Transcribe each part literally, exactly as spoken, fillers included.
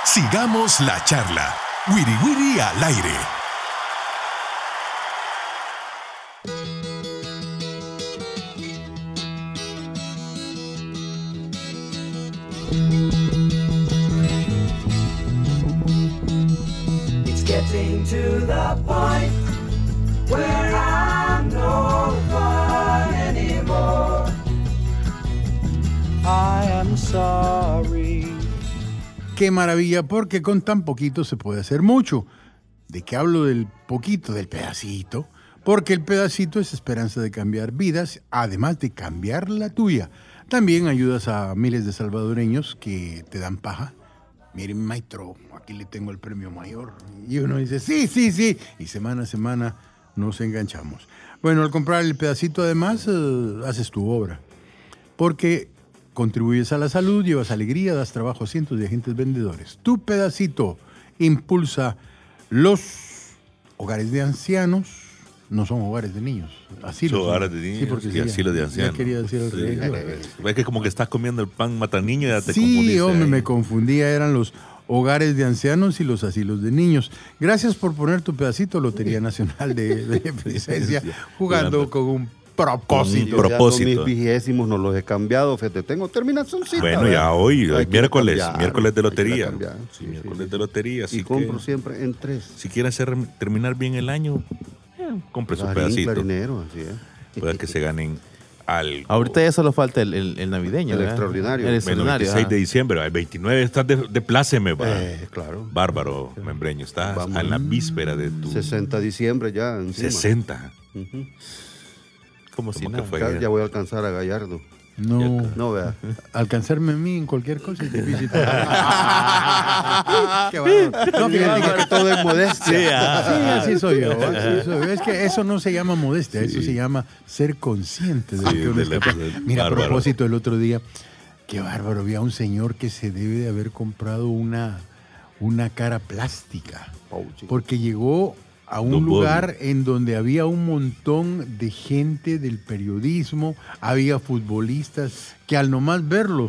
Sigamos la charla. Wiri Wiri al aire. It's getting to the point where I'm no fun anymore. I am sorry. Qué maravilla, porque con tan poquito se puede hacer mucho. ¿De qué hablo del poquito? Del pedacito. Porque el pedacito es esperanza de cambiar vidas, además de cambiar la tuya. También ayudas a miles de salvadoreños que te dan paja. Miren, maestro, aquí le tengo el premio mayor. Y uno dice, sí, sí, sí. Y semana a semana nos enganchamos. Bueno, al comprar el pedacito, además, eh, haces tu obra. Porque contribuyes a la salud, llevas alegría, das trabajo a cientos de agentes vendedores. Tu pedacito impulsa los hogares de ancianos. No son hogares de niños. Asilos. Son hogares de niños sí, porque y sí, asilos de ancianos. Ya quería decir Sí. Es que como que estás comiendo el pan mataniño y ya te Sí, confundiste hombre, ahí. me confundía. Eran los hogares de ancianos y los asilos de niños. Gracias por poner tu pedacito, Lotería Nacional de, de Presencia, jugando con un propósito. Con un propósito. Yo ya mis vigésimos no los he cambiado, fíjate, tengo terminacióncita. Bueno, ¿verdad? ya hoy, hoy Hay que miércoles, cambiar, miércoles de hay que lotería. cambiar, sí, miércoles sí, de lotería. Así Y compro que, siempre en tres. si quiere hacer, terminar bien el año, eh, compre su Clarín, pedacito. clarinero, así es. Puede que se ganen algo. Ahorita ya solo falta el, el, el navideño. El ¿verdad? extraordinario. El Bueno, extraordinario. veintiséis ajá. de diciembre, el veintinueve estás de, de pláceme, va. Eh, claro. Bárbaro, membreño. Estás Vamos. a la víspera de tu sesenta de diciembre ya encima. sesenta. Ujú. Como si Como nada. que Fue Ya, ayer. ya voy a alcanzar a Gallardo. No, No, vea. alcanzarme a mí en cualquier cosa es difícil. Qué bárbaro. No, fíjate que que todo es modestia. Sí, así soy yo. así soy yo. Es que eso no se llama modestia, eso se llama ser consciente de lo Sí, que uno de es la- capaz. de- Mira, a bárbaro. propósito, el otro día, qué bárbaro, había un señor que se debe de haber comprado una, una cara plástica, porque llegó a un Don lugar Bobby. en donde había un montón de gente del periodismo, había futbolistas que al nomás verlo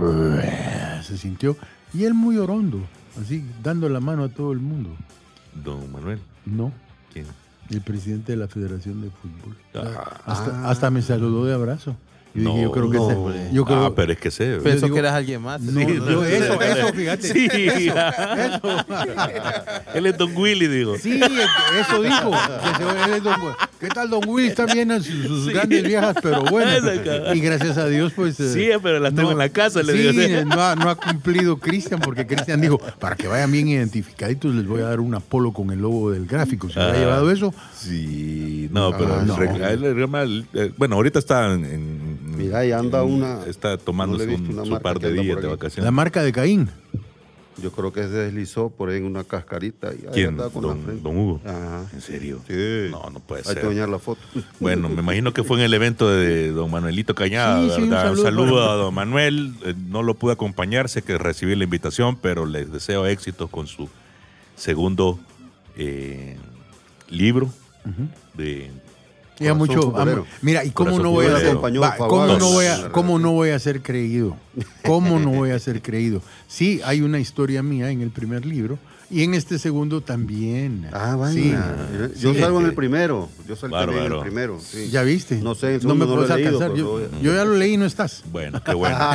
se sintió, y él muy orondo, así dando la mano a todo el mundo. Don Manuel. No, ¿Quién? el presidente de la Federación de Fútbol. Ah. hasta, hasta me saludó de abrazo. Yo No, dije, yo creo que no. ese- yo creo, Ah, pero es que sé. Yo Pensó digo- que eras alguien más. no, Sí, yo- eso, eso, fíjate. Sí. Eso, eso. Él es Don Willy, digo. Sí, eso dijo. Que se- él es don- ¿Qué tal, don Will? Están bien sus, sus grandes viejas, pero bueno. Y gracias a Dios, pues. eh, Sí, pero las tengo en la casa, le sí, digo. no ha, no ha cumplido Cristian, porque Cristian dijo: para que vayan bien identificaditos, les voy a dar un Apolo con el logo del gráfico. Si hubiera Ah. llevado eso, Sí, no, pero Ah, el no. reg- el reg- eh, bueno, ahorita está en, en- Mira, y anda en- una- está tomándose no le he visto un, una su marca par que de anda días por de aquí. vacaciones. la marca de Caín. Yo creo que se deslizó por ahí en una cascarita. Y ahí ¿Quién? andaba con la Don, frente. don Hugo. Ajá. ¿En serio? Sí. No, no puede Hay que ser. bañar la foto. Bueno, me imagino que fue en el evento de don Manuelito Cañada, Sí, sí, un ¿verdad? Un saludo saludo para- a don Manuel. Eh, no lo pude acompañar, sé que recibí la invitación, pero les deseo éxito con su segundo eh, libro de... Ya Corazón mucho. futbolero. amo- Mira, ¿y cómo Corazón no voy a futbolero. ser, Acompañó va, Faguán ¿cómo no en voy la a, cómo no voy a ser creído? ¿Cómo no voy a ser creído? Sí, hay una historia mía en el primer libro y en este segundo también. Ah, vaya. Sí. Yo Sí. salgo en el primero. Yo salgo también en el Bárbaro. primero. sí. ¿Ya viste? No sé, el no me segundo no puedes lo he leído, alcanzar. pero Yo, voy a- yo ya lo leí y no estás. Bueno, qué bueno.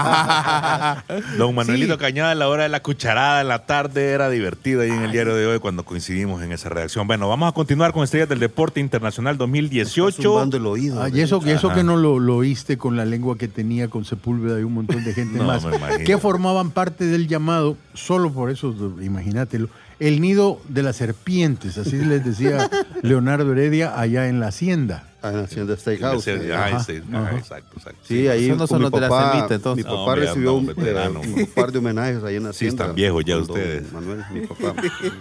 Don Manuelito Sí. Cañada, a la hora de la cucharada en la tarde era divertido ahí en el diario de hoy cuando coincidimos en esa redacción. Bueno, vamos a continuar con Estrellas del Deporte Internacional dos mil dieciocho. Zumbando el oído. Ah, y eso, y eso Ajá. que no lo, lo oíste con la lengua que tenía con Sepúlveda y un montón de gente No, más, me imagino. que formaban parte del llamado, solo por eso, imagínatelo, el nido de las serpientes, así les decía Leonardo Heredia allá en la hacienda. Ah, en la Hacienda Steakhouse. eh. Ah, Ajá, ese- ah, ajá. exacto, exacto. Sí, ahí Esos no con son mi los de la papá, semita, entonces. mi papá No, hombre, recibió un, anda un veterano. eh, un par de homenajes ahí en la Sí, Hacienda. están viejos ya con don ustedes. Manuel, mi papá.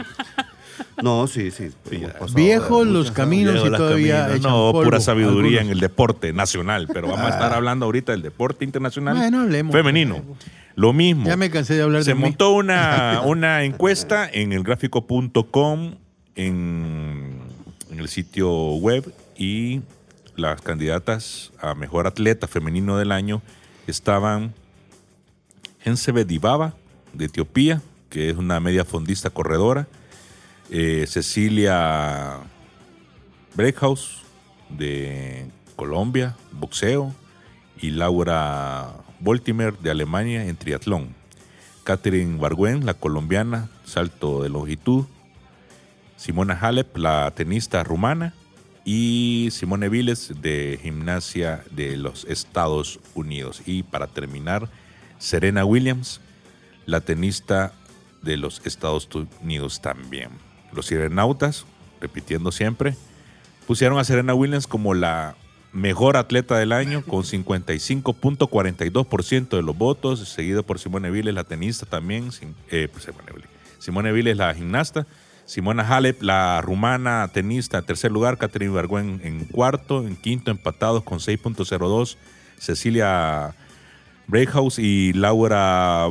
No, sí, sí. hemos ya. pasado Viejos los muchas- caminos Viejo y las todavía caminas. echan No, polvo, pura sabiduría algunos. en el deporte nacional, pero vamos a estar hablando ahorita del deporte internacional Bueno, hablemos. femenino. Lo mismo. Ya me cansé de hablar Se de mí. montó una, una encuesta en el gráfico punto com, en, en el sitio web, y las candidatas a mejor atleta femenino del año estaban Hensebe Dibaba, de Etiopía, que es una media fondista corredora. Eh, Cecilia Breakhouse, de Colombia, boxeo. Y Laura Boltimer, de Alemania, en triatlón. Catherine Bargüen, la colombiana, salto de longitud. Simona Halep, la tenista rumana. Y Simone Biles, de gimnasia de los Estados Unidos. Y para terminar, Serena Williams, la tenista de los Estados Unidos también. Los cibernautas, repitiendo siempre, pusieron a Serena Williams como la mejor atleta del año con cincuenta y cinco punto cuarenta y dos por ciento de los votos, seguido por Simone Biles, la tenista también, eh, pues Simone Biles, Simone Biles, la gimnasta, Simona Halep, la rumana tenista, en tercer lugar, Catherine Bargüen en cuarto, en quinto empatados con seis punto cero dos, Cecilia Breakhouse y Laura,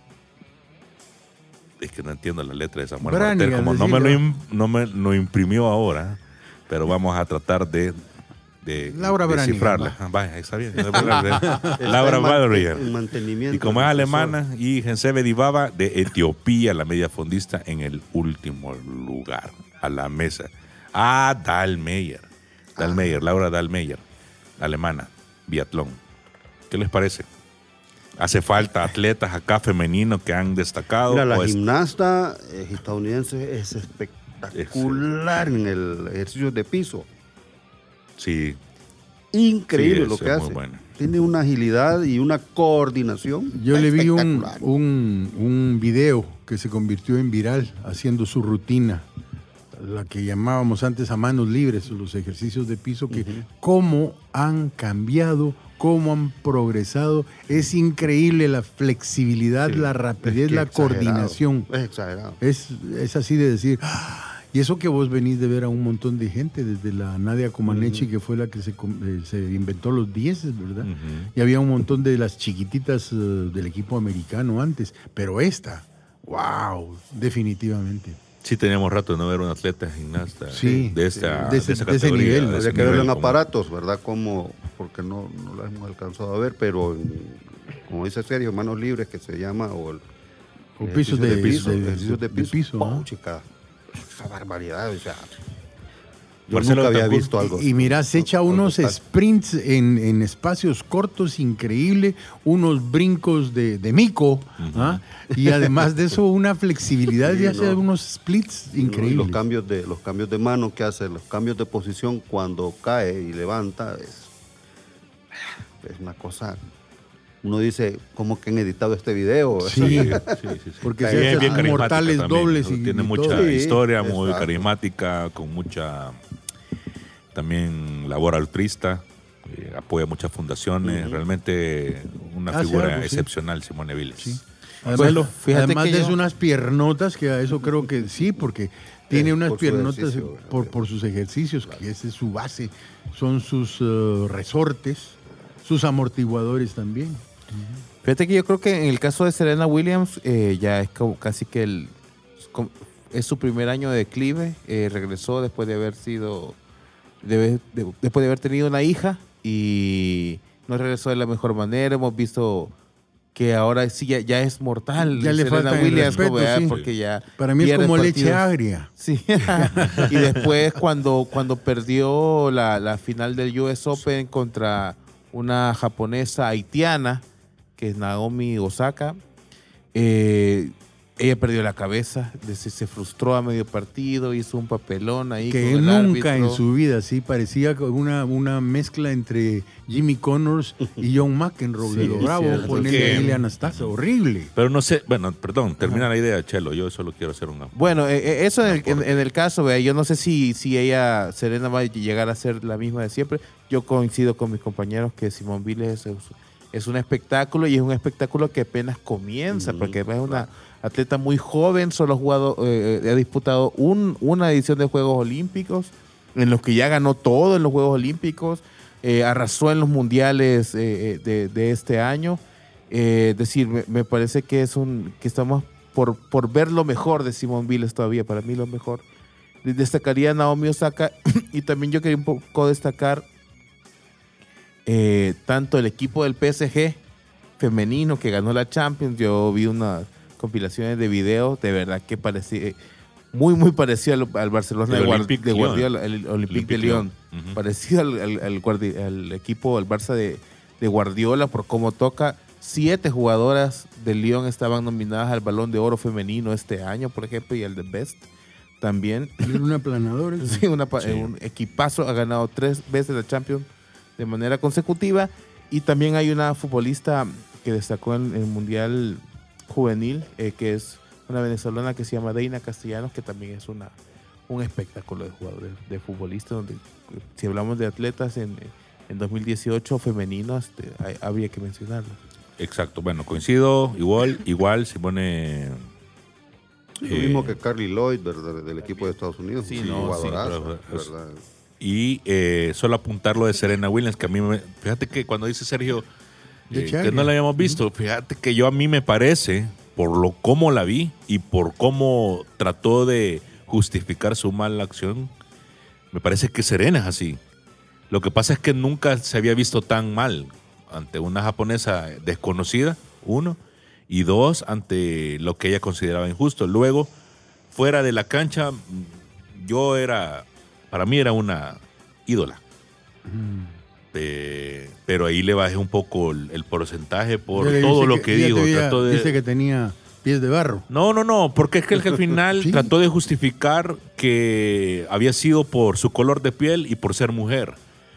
es que no entiendo la letra de Samuel Martel, como no me, lo im, no me lo imprimió ahora, pero vamos a tratar de, de Laura descifrarla. Ah, vaya, está bien. Laura Valerian. Y como es alemana, y Gensebe Dibaba de Etiopía, la media fondista en el último lugar, a la mesa. Ah, Dahlmeier. Dahlmeier, ah. Laura Dahlmeier, alemana, biatlón. ¿Qué les parece? Hace falta atletas acá femeninos que han destacado. Mira, la pues, gimnasta eh, estadounidense es espectacular es, en el ejercicio de piso. Sí. Increíble sí, lo que hace. Bueno. Tiene una agilidad y una coordinación. Yo le vi un, un, un video que se convirtió en viral haciendo su rutina, la que llamábamos antes a manos libres, los ejercicios de piso, que uh-huh. cómo han cambiado, cómo han progresado. Es increíble la flexibilidad, sí, la rapidez, la exagerado. coordinación. Es exagerado. Es, es así de decir... Y eso que vos venís de ver a un montón de gente, desde la Nadia Comaneci, uh-huh. que fue la que se, eh, se inventó los dieces, ¿verdad? Uh-huh. Y había un montón de las chiquititas uh, del equipo americano antes. Pero esta, wow, definitivamente. Sí, teníamos rato de no ver un atleta gimnasta sí, de, esta, de, ese, de esa de ese nivel. Habría que verlo en aparatos, ¿verdad? Como, porque no, no lo hemos alcanzado a ver, pero en, como dice Sergio, manos libres, que se llama, o el, o pisos de, de piso. De, ejercicios de piso. De piso oh, ¿no? chica. Esa barbaridad, o sea, yo Marcelo nunca había Tancur, visto algo. Y, y mira, se echa unos sprints en, en espacios cortos, increíble, unos brincos de, de mico, uh-huh. ¿ah? Y además de eso, una flexibilidad sí, y hace no. unos splits increíbles. No, los cambios de los cambios de mano que hace, los cambios de posición cuando cae y levanta, es, es una cosa... Uno dice, ¿cómo que han editado este video? Sí, sí, sí, sí. Porque se bien, bien mortales también, dobles. Y, tiene y mucha todo. historia, sí, muy exacto. carismática, con mucha también labor altruista, eh, apoya muchas fundaciones, uh-huh. realmente una ah, figura algo, excepcional, sí. Simone Biles. Sí. Además, bueno, además de yo... unas piernotas, que a eso creo que sí, porque tiene unas por piernotas por, por sus ejercicios, claro. que esa es su base, son sus uh, resortes, sus amortiguadores también. Fíjate que yo creo que en el caso de Serena Williams eh, ya es como casi que el, es su primer año de declive. Eh, regresó después de haber sido de, de, después de haber tenido una hija y no regresó de la mejor manera. Hemos visto que ahora sí ya, ya es mortal. Ya le Serena falta Williams, respeto, ¿verdad? Sí. Porque ya para mí es como leche agria. Sí. Y después cuando, cuando perdió la, la final del U S Open contra una japonesa haitiana, que es Naomi Osaka, eh, ella perdió la cabeza, se, se frustró a medio partido, hizo un papelón ahí que con el nunca árbitro. En su vida, sí, parecía una, una mezcla entre Jimmy Connors y John McEnroe, sí, de lo bravo, ponerle a Lilian Anastasia, horrible. Pero no sé, bueno, perdón, termina Ajá. la idea, Chelo, yo solo quiero hacer una... Bueno, eh, eso en el, en, en el caso, vea, yo no sé si, si ella, Serena, va a llegar a ser la misma de siempre. Yo coincido con mis compañeros que Simone Biles es, es un espectáculo y es un espectáculo que apenas comienza, mm-hmm. porque es una atleta muy joven, solo ha jugado, eh, ha disputado un, una edición de Juegos Olímpicos, en los que ya ganó todo en los Juegos Olímpicos, eh, arrasó en los mundiales eh, de, de este año. Eh, es decir, me, me parece que es un que estamos por, por ver lo mejor de Simone Biles todavía, para mí lo mejor. Destacaría a Naomi Osaka y también yo quería un poco destacar Eh, tanto el equipo del P S G femenino que ganó la Champions. Yo vi una compilaciones de videos, de verdad que parecía muy, muy parecido al, al Barcelona El de, Guard- Olympique de Lyon. Guardiola, el Olympique, Olympique de Lyon. Lyon. Ujú. Parecido al, al, al Guardi- al equipo, al Barça de, de Guardiola, por cómo toca. Siete jugadoras del Lyon estaban nominadas al Balón de Oro femenino este año, por ejemplo, y al de Best también. Era un aplanador. ¿eh? Sí, una pa- Sí. un equipazo, ha ganado tres veces la Champions de manera consecutiva. Y también hay una futbolista que destacó en el Mundial Juvenil, eh, que es una venezolana que se llama Deina Castellanos, que también es una, un espectáculo de jugadores, de futbolistas, donde eh, si hablamos de atletas en, en dos mil dieciocho femeninos, este, hay- habría que mencionarlos. Exacto, bueno, coincido, igual, igual se pone... Lo eh, mismo que Carly Lloyd, ¿verdad? Del equipo de Estados Unidos. Sí, Sí, no, jugadoraza, sí, pero es- ¿verdad? Y eh, solo apuntar lo de Serena Williams, que a mí me... Fíjate que cuando dice Sergio De eh, que Charlie. no la habíamos visto, fíjate que yo a mí me parece, por lo cómo la vi y por cómo trató de justificar su mala acción, me parece que Serena es así. Lo que pasa es que nunca se había visto tan mal ante una japonesa desconocida, uno, y dos, ante lo que ella consideraba injusto. Luego, fuera de la cancha, yo era, para mí era una ídola. Eh, pero ahí le bajé un poco el, el porcentaje por Ya le todo dice lo que, ya te dijo. veía- Trató de- Dice que tenía pies de barro. No, no, no, porque es que al final Sí. trató de justificar que había sido por su color de piel y por ser mujer.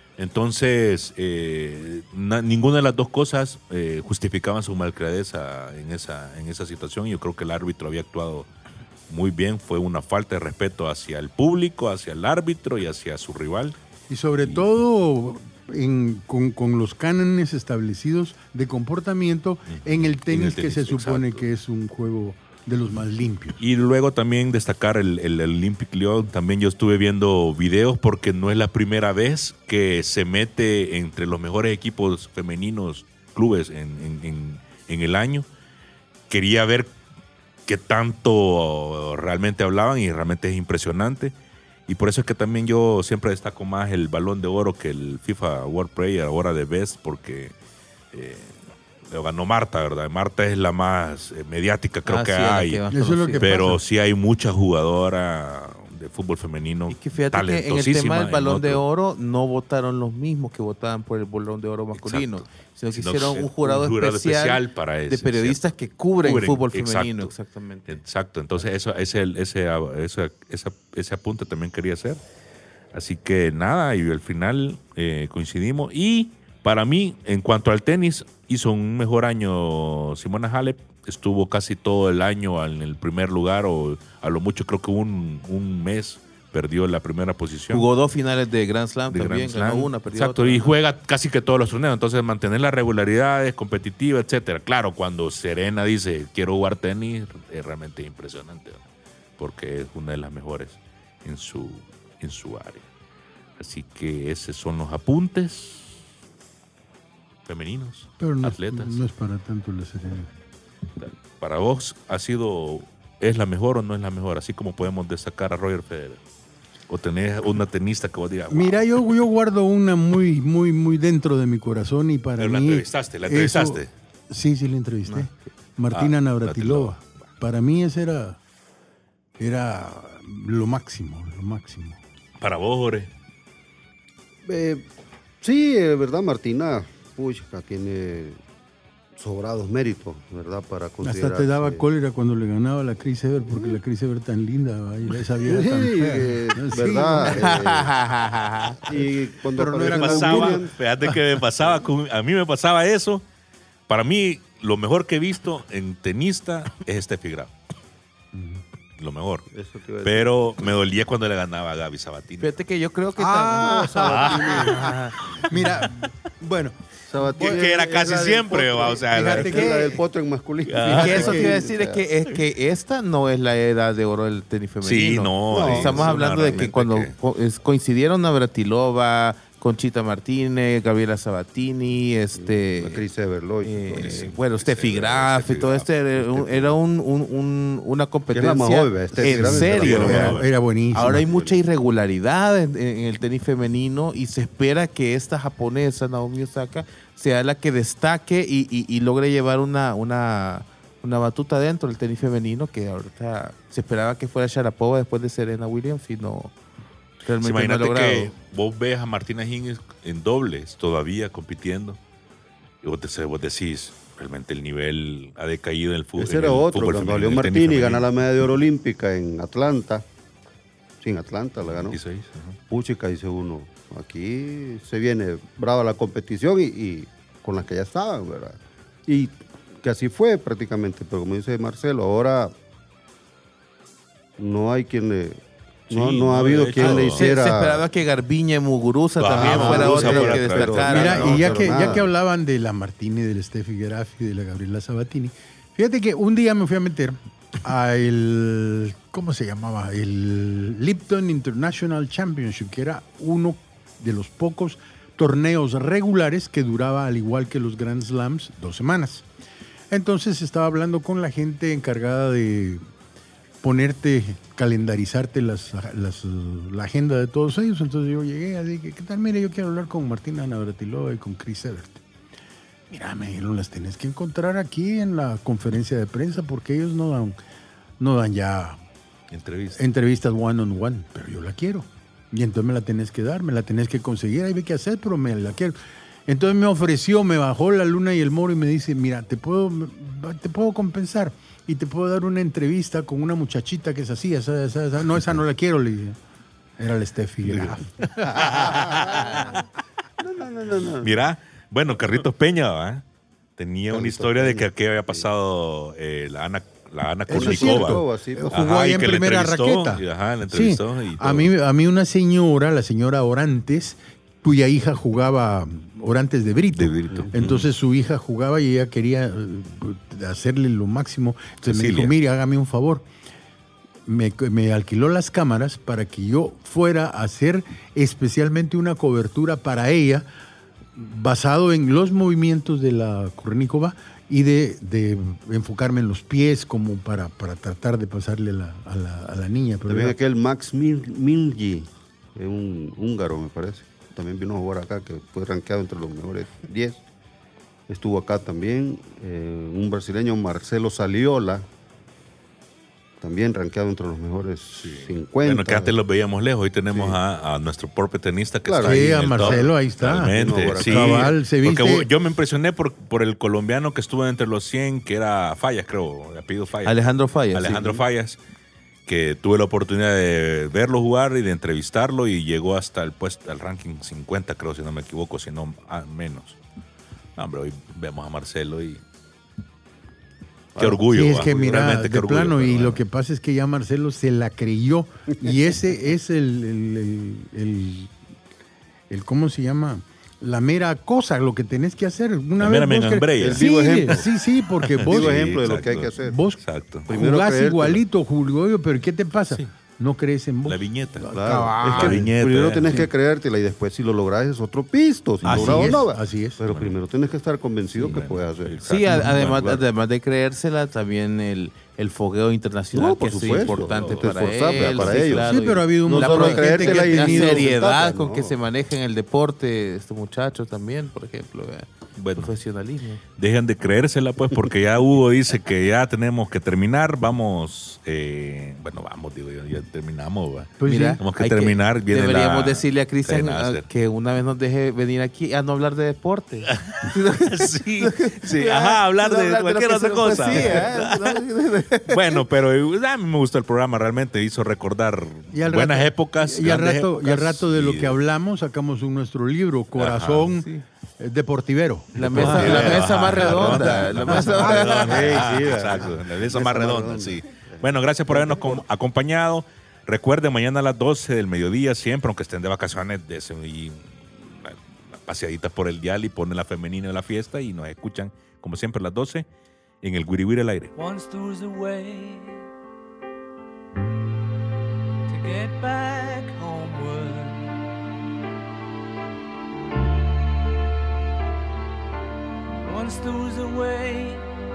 Entonces, eh, na- ninguna de las dos cosas eh, justificaban su malcriadeza en esa, en esa situación. Yo creo que el árbitro había actuado muy bien. Fue una falta de respeto hacia el público, hacia el árbitro y hacia su rival. Y sobre todo en- con, con los cánones establecidos de comportamiento en el tenis, que tenis, se supone exacto. que es un juego de los más limpios. Y luego también destacar el, el, el Olympique Lyon. También yo estuve viendo videos porque no es la primera vez que se mete entre los mejores equipos femeninos, clubes en, en, en, en el año. Quería ver qué tanto realmente hablaban y realmente es impresionante. Y por eso es que también yo siempre destaco más el Balón de Oro que el FIFA World Player ahora de Best, porque eh, lo ganó Marta, ¿verdad? Marta es la más eh, mediática, creo Ah, que sí, la hay. que más Eso es lo conocida. que Pero pasa. sí hay mucha jugadora de fútbol femenino Y que fíjate que en el talentosísima tema del en Balón de otro. Oro no votaron los mismos que votaban por el Balón de Oro masculino, Exacto. sino que Sino hicieron que un jurado, un jurado especial, especial para ese, de periodistas que cubren, Cubren, fútbol exacto. femenino, exactamente. Exacto, entonces eso, ese, ese, ese, ese, ese apunte también quería hacer. Así que nada, y al final eh, coincidimos. Y para mí, en cuanto al tenis, hizo un mejor año Simona Halep. Estuvo casi todo el año en el primer lugar, o a lo mucho creo que un, un mes perdió la primera posición. Jugó dos finales de Grand Slam de también, Grand ganó Slam. una, perdió Exacto, otra. y juega casi que todos los torneos. Entonces, mantener la regularidad es competitiva, etcétera. Claro, cuando Serena dice quiero jugar tenis, es realmente impresionante, ¿no? Porque es una de las mejores en su, en su área. Así que esos son los apuntes femeninos, Pero no, es- atletas. no es para tanto la Serena. Para vos, ¿ha sido, es la mejor o no es la mejor? Así como podemos destacar a Roger Federer. O tenés una tenista que vos digas, wow. Mira, yo, yo guardo una muy, muy, muy dentro de mi corazón y para Pero la mí... entrevistaste, la eso- entrevistaste. sí, sí, la entrevisté. Ah. Martina Ah, Navratilova. Navratilova. Para mí ese era, era lo máximo, lo máximo. Para vos, Jorge. Eh, sí, eh, verdad, Martina, pucha, tiene sobrados méritos, ¿verdad? Para considerar. Hasta te daba cólera cuando le ganaba a la Chris Evert, porque la Chris Evert tan linda, ¿va? Y esa vieja Sí, tan fea. eh, Sí, verdad. eh, y cuando Pero no era apareció como Williams, Pasaba, fíjate que me pasaba, con- a mí me pasaba eso. Para mí, lo mejor que he visto en tenista es Steffi Graf. Lo mejor. eso te iba a decir. Pero me dolía cuando le ganaba a Gaby Sabatini. Fíjate que yo creo que Ah, también- Mira, bueno, Sabatini Porque era es casi la del siempre, potro. va, o sea, Fíjate Es que- la del potro en masculino. Ah, Y que eso Sí, te iba a decir o es sea, que, es que esta no es la edad de oro del tenis femenino. Sí, no. No, Estamos es una hablando de que realmente cuando que- co- es- coincidieron Navratilova, Conchita Martínez, Gabriela Sabatini, este... La Chris Evert, Lloyd, eh, todo eso. sí, bueno, Steffi Steffi Graf y Steffi todo Graf, este era, un- era un, un- un- una competencia más joven, ¿verdad? Steffi en Graf es de la serio. más ¿verdad? joven. era buenísimo. Ahora hay mucha irregularidad en, en el tenis femenino y se espera que esta japonesa, Naomi Osaka, sea la que destaque y, y- y logre llevar una, una, una batuta dentro del tenis femenino, que ahorita se esperaba que fuera Sharapova después de Serena Williams y no realmente Sí, imagínate no ha logrado. que vos ves a Martina Hingis en dobles todavía compitiendo y vos, te, vos decís, realmente el nivel ha decaído en el fútbol. Ese era otro, cuando salió Martini gana la medalla de oro olímpica en Atlanta. Sí, en Atlanta la ganó. veintiséis, ajá. Puchica, dice uno, aquí se viene brava la competición y, y con las que ya estaban, ¿verdad? Y que así fue prácticamente, pero como dice Marcelo, ahora no hay quien le... No, Sí, no ha no, habido de quien hecho, le Se, hiciera... se esperaba que Garbiñe y Muguruza Ah, también fuera Muguruza otro fuera que otra, destacara. Mira, no, y ya pero que, ya nada. que hablaban de la Martini, del Steffi Graf y de la Gabriela Sabatini, fíjate que un día me fui a meter a el, ¿cómo se llamaba? El Lipton International Championship, que era uno de los pocos torneos regulares que duraba, al igual que los Grand Slams, dos semanas. Entonces estaba hablando con la gente encargada de ponerte, calendarizarte las, las, la agenda de todos ellos. Entonces yo llegué, así que, ¿qué tal? Mire, yo quiero hablar con Martina Navratilova y con Chris Evert. Mira, me dijeron, las tenés que encontrar aquí en la conferencia de prensa porque ellos no dan, no dan ya Entrevista. entrevistas one on one, pero yo la quiero. Y entonces me la tenés que dar, me la tenés que conseguir, ahí ve qué hacer, pero me la quiero. Entonces me ofreció, me bajó la luna y el moro y me dice, mira, te puedo, te puedo compensar y te puedo dar una entrevista con una muchachita que es así, esa, esa, esa. No, esa no la quiero, le dije. Era la Steffi Graf. No, no, no, no, no. Mira, bueno, Carlitos Peña, ¿va? Tenía una Carlitos historia de que Peña, aquí había pasado eh, la Ana, la Ana Eso es Kournikova. cierto. Así, pues. Jugó Ajá, ahí y en que la primera entrevistó, raqueta. y, ajá, la Sí, entrevistó y todo. a mí, a mí una señora, la señora Orantes, cuya hija jugaba Orantes de Brito. De Brito. Entonces su hija jugaba y ella quería eh, hacerle lo máximo. Entonces me Cecilia. dijo, mire, hágame un favor. Me, me alquiló las cámaras para que yo fuera a hacer especialmente una cobertura para ella basado en los movimientos de la Kournikova y de, de enfocarme en los pies como para, para tratar de pasarle la- a, la, a la niña. Pero También era- aquel Max Mil- Milji, es un húngaro me parece, también vino a jugar acá, que fue rankeado entre los mejores diez. Estuvo acá también eh, un brasileño, Marcelo Saliola, también rankeado entre los mejores cincuenta. Bueno, que antes los veíamos lejos. Hoy tenemos a, a nuestro propio tenista que Claro. está ahí Sí, en a el top. Marcelo, ahí está. Realmente, No, por sí. cabal, se Porque viste- yo me impresioné por, por el colombiano que estuvo entre los cien, que era Fallas, creo, de apellido Fallas. Alejandro Fallas. Alejandro sí. Fallas, que tuve la oportunidad de verlo jugar y de entrevistarlo y llegó hasta el puesto, al ranking cincuenta, creo, si no me equivoco, si no ah, menos. No, hombre, hoy vemos a Marcelo y qué orgullo. Sí, es va, que mira, realmente de qué orgullo, plano, pero y bueno. lo que pasa es que ya Marcelo se la creyó, y ese es el, el, el, el- el- ¿cómo se llama? La mera cosa, lo que tenés que hacer. Una La vez mera vos cre- mengambrella. El Sí, vivo ejemplo. sí, sí, porque El vos, vivo ejemplo de lo que hay exacto. que hacer. vos Exacto. Primero jugás creértela. igualito, Julio, pero ¿qué te pasa? Sí. No crees en vos. La viñeta. Claro, Cabal. es que La viñeta, primero eh. tenés que creértela y después si lo lográs es otro pisto, si Así lográs es, no va. así es. Pero primero tenés que estar convencido que puedes hacer. Sí, a- además, Claro. además de creérsela, también el, el fogueo internacional No, por que es supuesto. importante Te para esforzás, él. para sí, ellos. claro, Sí, pero ha habido un No la, montón solo de gente que creértela ha y la tenido... seriedad no. con que se maneja en el deporte estos muchachos también, por ejemplo. eh, Bueno. Profesionalismo. Dejen de creérsela, pues, porque ya Hugo dice que ya tenemos que terminar. Vamos, eh, bueno, vamos, digo yo, ya terminamos. ¿va? Pues sí. Mira, Tenemos que hay terminar, viene deberíamos la decirle a Cristian cadena ah, láser. que una vez nos deje venir aquí a no hablar de deporte. sí, sí, ajá, hablar de No cualquier lo que otra se- cosa. pues sí, ¿eh? Bueno, pero eh, a mí me gustó el programa, realmente hizo recordar Y al buenas rato- épocas. Y al grandes rato, y al épocas, rato de lo y- que hablamos, sacamos un nuestro libro, Corazón sí. eh, Deportivero. La mesa, Ah, la ajá, mesa más ajá, redonda. La mesa más redonda. Sí, sí, Exacto, la mesa mesa más más redonda, redonda. sí. Bueno, gracias por habernos com- acompañado. Recuerden, mañana a las doce del mediodía, siempre, aunque estén de vacaciones, de y una, una paseadita por el dial y ponen la femenina de la fiesta y nos escuchan, como siempre, a las doce en el Wiri Wiri al aire. Once there's a way to get back homeward. Once there was a way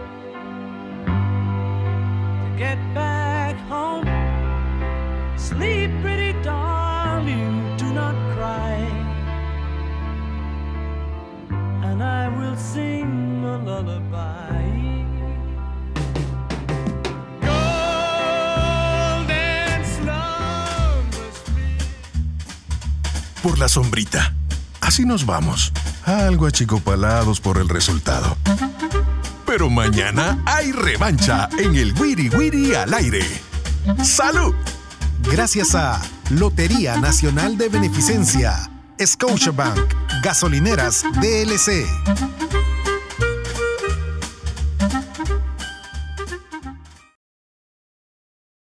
to get back home. Sleep, pretty darling, do not cry, and I will sing a lullaby. por la sombrita. Así nos vamos, algo achicopalados por el resultado. Pero mañana hay revancha en el Wiri Wiri al aire. ¡Salud! Gracias a Lotería Nacional de Beneficencia, Scotiabank, Gasolineras D L C.